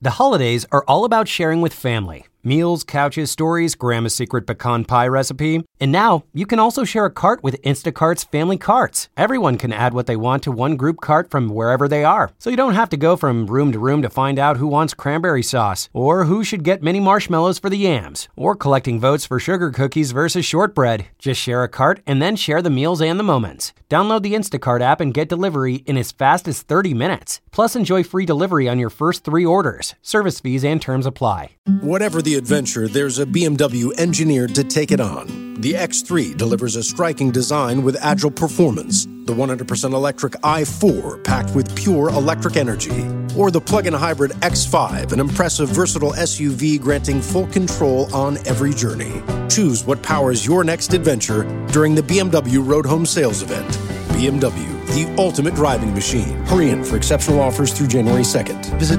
The holidays are all about sharing with family. Meals, couches, stories, Grandma's secret pecan pie recipe. And now, you can also share a cart with Instacart's Family Carts. Everyone can add what they want to one group cart from wherever they are. So you don't have to go from room to find out who wants cranberry sauce, or who should get mini marshmallows for the yams, or collecting votes for sugar cookies versus shortbread. Just share a cart and then share the meals and the moments. Download the Instacart app and get delivery in as fast as 30 minutes. Plus, enjoy free delivery on your first 3 orders. Service fees and terms apply. Whatever the adventure, there's a BMW engineered to take it on. The X3 delivers a striking design with agile performance. The 100% electric i4 packed with pure electric energy. Or the plug-in hybrid X5, an impressive versatile SUV granting full control on every journey. Choose what powers your next adventure during the BMW Road Home Sales Event. BMW, the ultimate driving machine. Hurry in for exceptional offers through January 2nd. Visit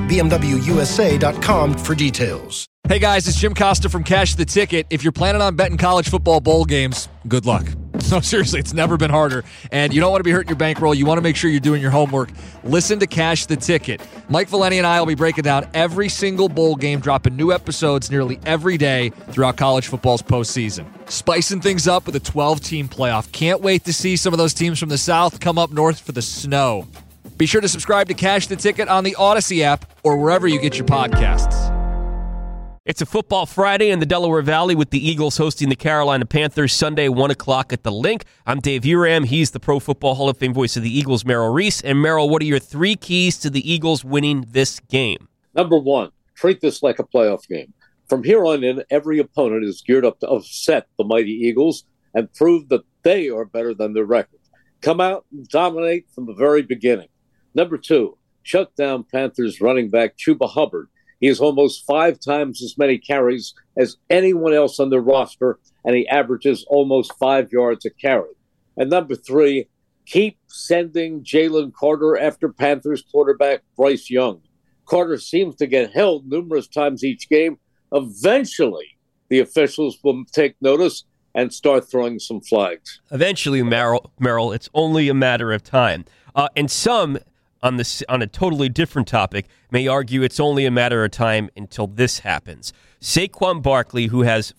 BMWUSA.com for details. Hey guys, it's Jim Costa from Cash the Ticket. If you're planning on betting college football bowl games, good luck. No, seriously, it's never been harder. And you don't want to be hurting your bankroll. You want to make sure you're doing your homework. Listen to Cash the Ticket. Mike Valeni and I will be breaking down every single bowl game, dropping new episodes nearly every day throughout college football's postseason. Spicing things up with a 12-team playoff. Can't wait to see some of those teams from the South come up north for the snow. Be sure to subscribe to Cash the Ticket on the Odyssey app or wherever you get your podcasts. It's a Football Friday in the Delaware Valley with the Eagles hosting the Carolina Panthers Sunday, 1 o'clock at the Link. I'm Dave Uram. He's the Pro Football Hall of Fame voice of the Eagles, Merrill Reese. And Merrill, what are your 3 keys to the Eagles winning this game? Number 1, treat this like a playoff game. From here on in, every opponent is geared up to upset the mighty Eagles and prove that they are better than their record. Come out and dominate from the very beginning. Number 2, shut down Panthers running back Chuba Hubbard. He has almost 5 times as many carries as anyone else on the roster, and he averages almost 5 yards a carry. And number 3, keep sending Jalen Carter after Panthers quarterback Bryce Young. Carter seems to get held numerous times each game. Eventually, the officials will take notice and start throwing some flags. Eventually, Merrill, it's only a matter of time. And some, on a totally different topic, may argue it's only a matter of time until this happens. Saquon Barkley, who has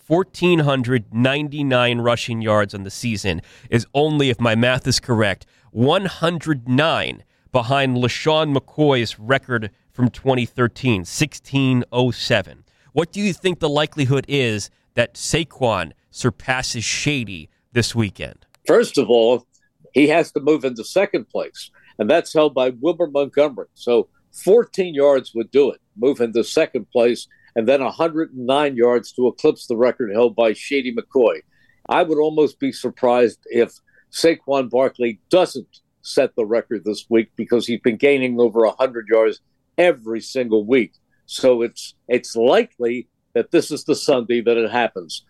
1,499 rushing yards on the season, is only, if my math is correct, 109 behind LaShawn McCoy's record from 2013, 1,607. What do you think the likelihood is that Saquon surpasses Shady this weekend? First of all, he has to move into second place, and that's held by Wilbur Montgomery. So 14 yards would do it, move into second place, and then 109 yards to eclipse the record held by Shady McCoy. I would almost be surprised if Saquon Barkley doesn't set the record this week, because he's been gaining over 100 yards every single week. So it's likely that this is the Sunday that it happens.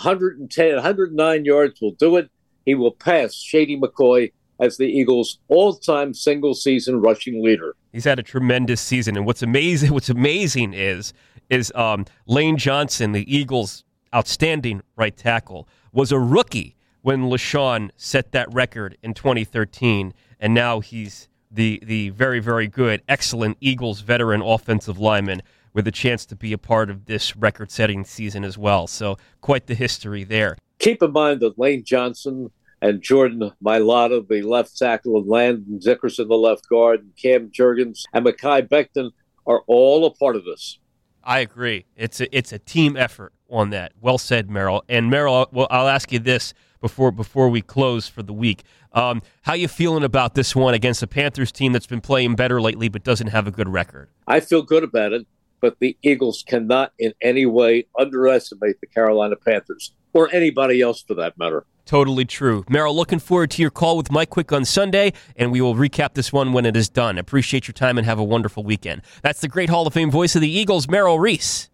109 yards will do it. He will pass Shady McCoy as the Eagles' all-time single-season rushing leader. He's had a tremendous season, and what's amazing is Lane Johnson, the Eagles' outstanding right tackle, was a rookie when LaShawn set that record in 2013, and now he's the very, very good, excellent Eagles veteran offensive lineman with a chance to be a part of this record-setting season as well. So quite the history there. Keep in mind that Lane Johnson and Jordan Mailata, the left tackle, and Landon Dickerson, the left guard, and Cam Jurgens and Mekhi Becton are all a part of this. I agree. It's a team effort on that. Well said, Merrill. And Merrill, I'll ask you this before we close for the week. How you feeling about this one against a Panthers team that's been playing better lately but doesn't have a good record? I feel good about it, but the Eagles cannot in any way underestimate the Carolina Panthers, or anybody else for that matter. Totally true. Merrill, looking forward to your call with Mike Quick on Sunday, and we will recap this one when it is done. Appreciate your time and have a wonderful weekend. That's the great Hall of Fame voice of the Eagles, Merrill Reese.